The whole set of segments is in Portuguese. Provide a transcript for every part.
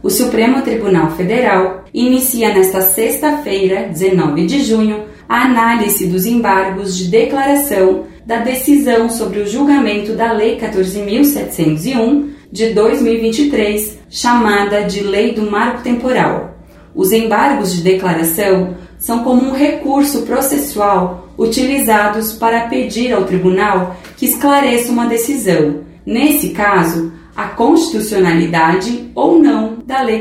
O Supremo Tribunal Federal inicia nesta sexta-feira, 19 de junho, a análise dos embargos de declaração da decisão sobre o julgamento da Lei 14.701 de 2023, chamada de Lei do Marco Temporal. Os embargos de declaração são como um recurso processual utilizados para pedir ao tribunal que esclareça uma decisão, nesse caso, a constitucionalidade ou não da Lei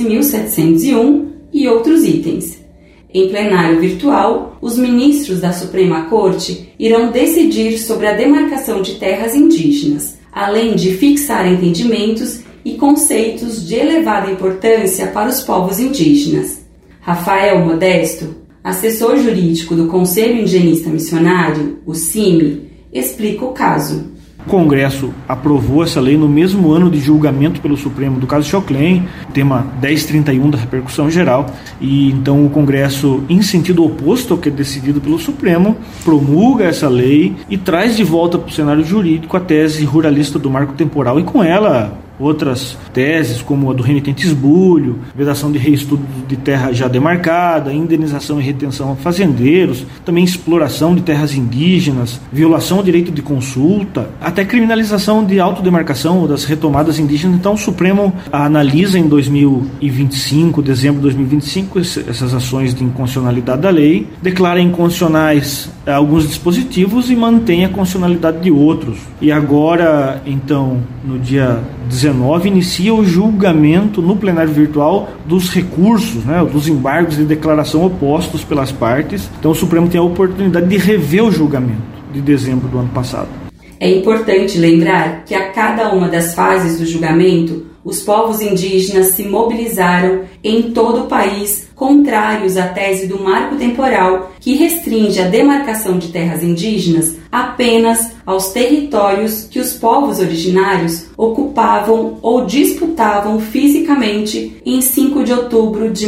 14.701 e outros itens. Em plenário virtual, os ministros da Suprema Corte irão decidir sobre a demarcação de terras indígenas, além de fixar entendimentos e conceitos de elevada importância para os povos indígenas. Rafael Modesto, assessor jurídico do Conselho Indigenista Missionário, o CIMI, explica o caso. O Congresso aprovou essa lei no mesmo ano de julgamento pelo Supremo do caso Choclen, tema 1031 da repercussão geral, e então o Congresso, em sentido oposto ao que é decidido pelo Supremo, promulga essa lei e traz de volta para o cenário jurídico a tese ruralista do marco temporal e com ela outras teses, como a do renitente esbulho, vedação de reestudo de terra já demarcada, indenização e retenção a fazendeiros, também exploração de terras indígenas, violação ao direito de consulta, até criminalização de autodemarcação ou das retomadas indígenas. Então o Supremo analisa em 2025, dezembro de 2025, essas ações de inconstitucionalidade da lei, declara inconstitucionais alguns dispositivos e mantém a constitucionalidade de outros. E agora, então, no dia 19, inicia o julgamento no plenário virtual dos recursos, dos embargos de declaração opostos pelas partes. Então o Supremo tem a oportunidade de rever o julgamento de dezembro do ano passado. É importante lembrar que a cada uma das fases do julgamento, os povos indígenas se mobilizaram em todo o país contrários à tese do marco temporal que restringe a demarcação de terras indígenas apenas aos territórios que os povos originários ocupavam ou disputavam fisicamente em 5 de outubro de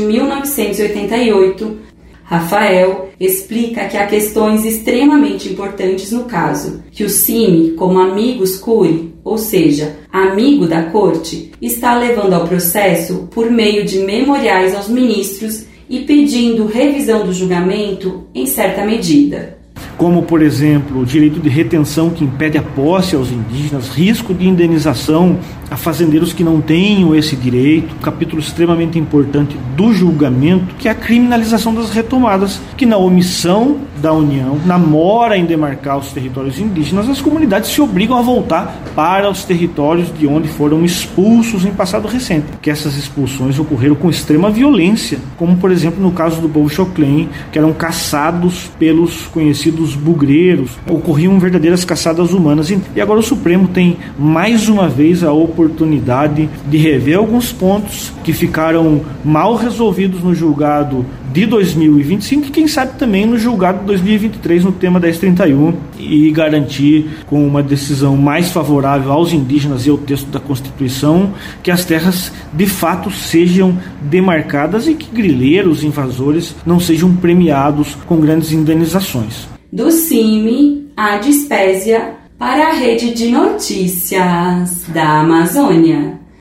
1988. Rafael explica que há questões extremamente importantes no caso, que o CIMI, como amigos curi, ou seja, amigo da corte, está levando ao processo por meio de memoriais aos ministros e pedindo revisão do julgamento em certa medida. Como, por exemplo, o direito de retenção que impede a posse aos indígenas, risco de indenização a fazendeiros que não tenham esse direito, um capítulo extremamente importante do julgamento, que é a criminalização das retomadas, que na omissão da União, na mora em demarcar os territórios indígenas, as comunidades se obrigam a voltar para os territórios de onde foram expulsos em passado recente, que essas expulsões ocorreram com extrema violência, como por exemplo no caso do povo Choclen, que eram caçados pelos conhecidos bugreiros, ocorriam verdadeiras caçadas humanas. E agora o Supremo tem mais uma vez a oportunidade de rever alguns pontos que ficaram mal resolvidos no julgado de 2025 e quem sabe também no julgado de 2023 no tema 1031 e garantir com uma decisão mais favorável aos indígenas e ao texto da Constituição que as terras de fato sejam demarcadas e que grileiros, invasores não sejam premiados com grandes indenizações. Do CIMI à Dispésia para a Rede de Notícias da Amazônia.